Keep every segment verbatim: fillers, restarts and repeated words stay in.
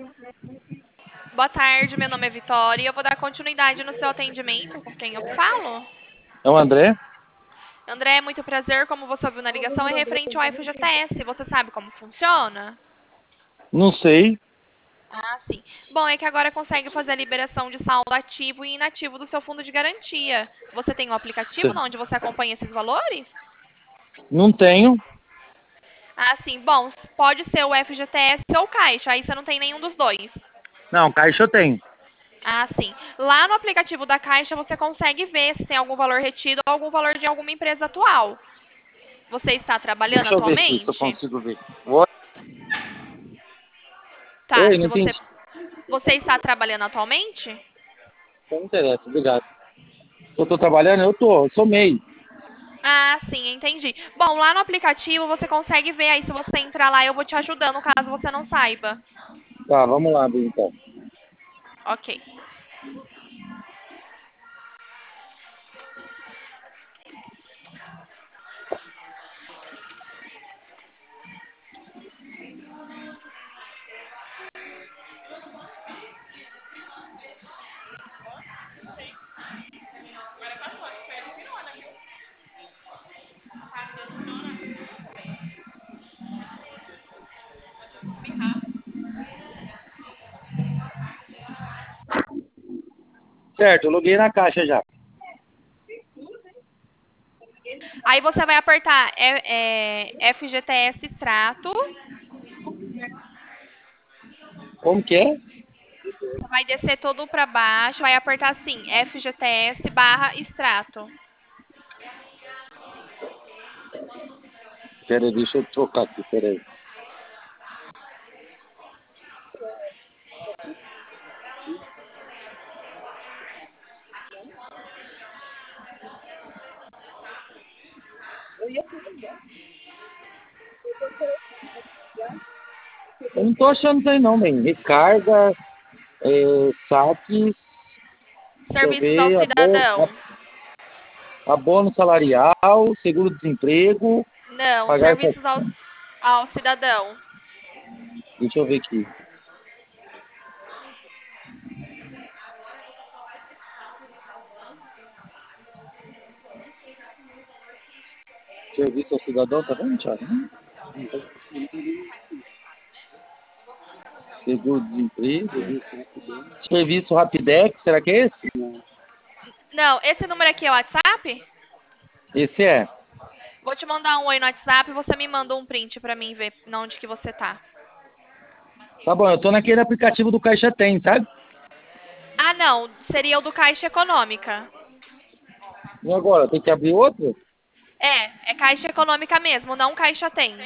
Boa tarde, meu nome é Vitória e eu vou dar continuidade no seu atendimento. Com quem eu falo? É o André? André, muito prazer. Como você ouviu na ligação, é referente ao F G T S. Você sabe como funciona? Não sei. Ah, sim. Bom, é que agora consegue fazer a liberação de saldo ativo e inativo do seu fundo de garantia. Você tem um aplicativo Se- onde você acompanha esses valores? Não tenho. Ah, sim. Bom, pode ser o F G T S ou Caixa. Aí você não tem nenhum dos dois. Não, caixa eu tenho. Ah, sim. Lá no aplicativo da Caixa você consegue ver se tem algum valor retido ou algum valor de alguma empresa atual. Você está trabalhando Deixa eu ver aqui se eu atualmente? consigo ver. Oi, Tá. Oi, não Se você entendi. você está trabalhando atualmente? Não interessa, obrigado. Eu tô trabalhando? Eu tô, eu sou MEI. Ah, sim, entendi. Bom, lá no aplicativo você consegue ver aí, se você entrar lá, eu vou te ajudando caso você não saiba. Tá, vamos lá, então. Ok. Certo, eu loguei na caixa já. Aí você vai apertar é, é, F G T S extrato, Como que é? você vai descer todo para baixo, vai apertar assim, F G T S barra extrato. Pera aí, deixa eu trocar aqui, pera aí. Eu não tô achando isso aí não, bem. Recarga, é, saques, deixa eu Serviços ao ver, abono, cidadão. abono salarial, seguro-desemprego, Não, pagar essa... serviços ao, ao cidadão. Deixa eu ver aqui. Serviço ao cidadão, tá vendo, Thiago? Seguro-desemprego, serviço Rapidex, será que é esse? Não, esse número aqui é o WhatsApp? Esse é. Vou te mandar um oi no WhatsApp e você me manda um print pra mim ver onde que você tá. Tá bom, eu tô naquele aplicativo do Caixa Tem, sabe? Ah, não, seria o do Caixa Econômica. E agora, tem que abrir outro? É, é Caixa Econômica mesmo, não Caixa Tem.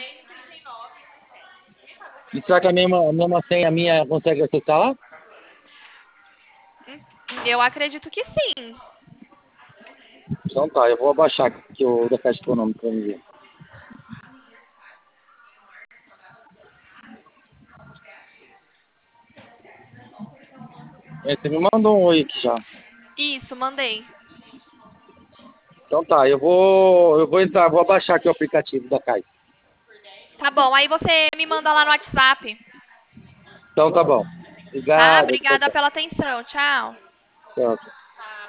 E será que a mesma, a mesma senha minha consegue acessar lá? Hum, Eu acredito que sim. Então tá, eu vou abaixar aqui o da Caixa Econômica pra mim ver. É, você me mandou um oi aqui já. Isso, mandei. Então tá, eu vou, eu vou entrar, vou abaixar aqui o aplicativo da Caixa. Tá bom, aí você me manda lá no WhatsApp, Então tá bom. tá? Obrigado, tchau, Obrigada tchau. pela atenção. Tchau. Tchau, tchau.